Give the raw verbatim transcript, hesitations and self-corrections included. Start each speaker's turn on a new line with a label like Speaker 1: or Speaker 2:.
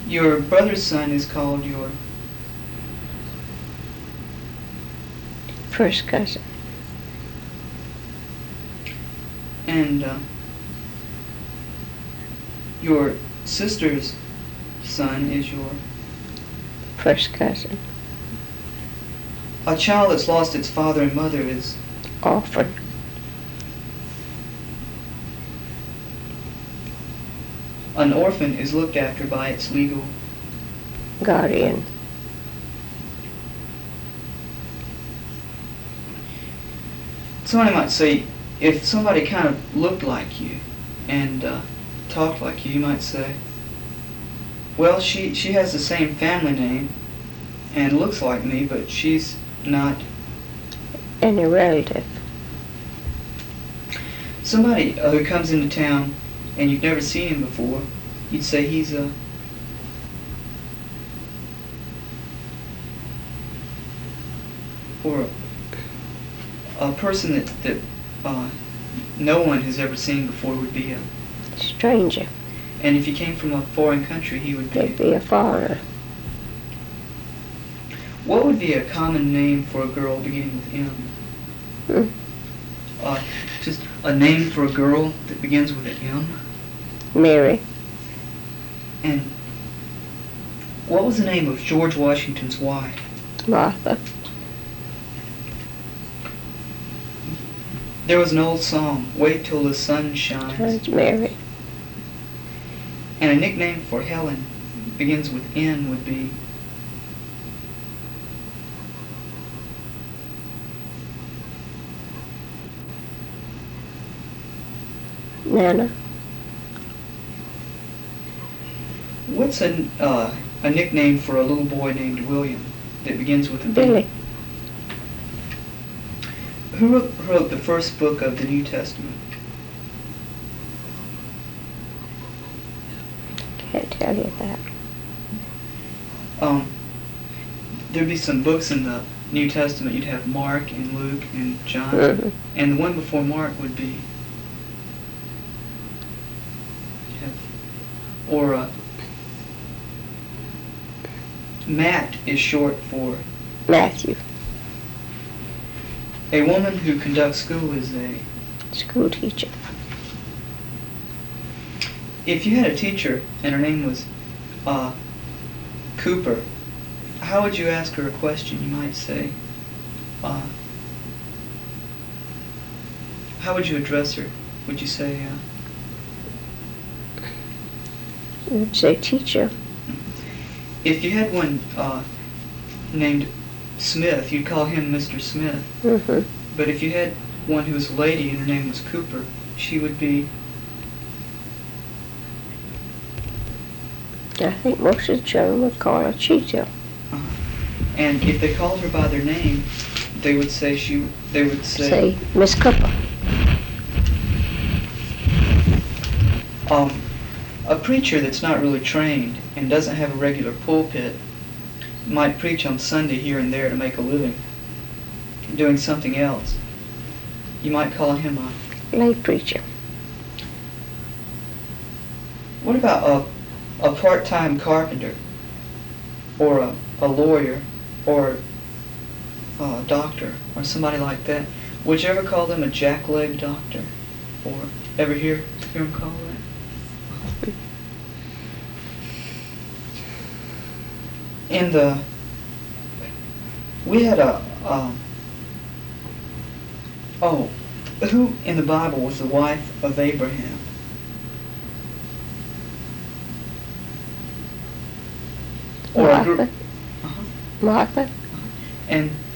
Speaker 1: Your brother's son is called your
Speaker 2: first cousin.
Speaker 1: And uh, your sister's son is your
Speaker 2: first cousin.
Speaker 1: A child that's lost its father and mother is
Speaker 2: orphan.
Speaker 1: An orphan is looked after by its legal
Speaker 2: guardian.
Speaker 1: Somebody might say, if somebody kind of looked like you and uh, talked like you, you might say, well, she, she has the same family name and looks like me, but she's not
Speaker 2: any relative.
Speaker 1: Somebody uh, who comes into town and you've never seen him before, you'd say he's a or a, a person that, that uh, no one has ever seen before would be a
Speaker 2: stranger.
Speaker 1: And if he came from a foreign country, he would be,
Speaker 2: He'd be a foreigner.
Speaker 1: What would be a common name for a girl beginning with M?
Speaker 2: Hmm?
Speaker 1: Uh, just a name for a girl that begins with an M?
Speaker 2: Mary.
Speaker 1: And what was the name of George Washington's wife?
Speaker 2: Martha.
Speaker 1: There was an old song, Wait Till the Sun Shines.
Speaker 2: That's Mary.
Speaker 1: And a nickname for Helen begins with N would be
Speaker 2: Nana.
Speaker 1: What's a, uh, a nickname for a little boy named William that begins with a B?
Speaker 2: Billy.
Speaker 1: Who wrote, wrote the first book of the New Testament?
Speaker 2: Can't tell you that.
Speaker 1: Um, there'd be some books in the New Testament. You'd have Mark and Luke and John.
Speaker 2: Mm-hmm.
Speaker 1: And the one before Mark would be you'd have, or uh, Matt is short for
Speaker 2: Matthew.
Speaker 1: A woman who conducts school is a
Speaker 2: School teacher.
Speaker 1: If you had a teacher and her name was uh, Cooper, how would you ask her a question? You might say, uh, how would you address her? Would you say, uh,
Speaker 2: You would say teacher.
Speaker 1: if you had one uh, named Smith, you'd call him Mister Smith.
Speaker 2: Mm-hmm.
Speaker 1: But if you had one who was a lady and her name was Cooper, she would be,
Speaker 2: I think most of the children would call her Cheetah.
Speaker 1: uh, and if they called her by their name, they would say she, they would say,
Speaker 2: Say Miss Cooper.
Speaker 1: um, a preacher that's not really trained and doesn't have a regular pulpit might preach on Sunday here and there to make a living, doing something else. You might call him a...
Speaker 2: Lay preacher.
Speaker 1: What about a, a part-time carpenter, or a, a lawyer, or a doctor, or somebody like that? Would you ever call them a jackleg doctor? Or ever hear, hear them call that? In the, we had a, um, oh, who in the Bible was the wife of Abraham? Or a group,
Speaker 2: Martha.
Speaker 1: uh-huh.
Speaker 2: Martha.
Speaker 1: And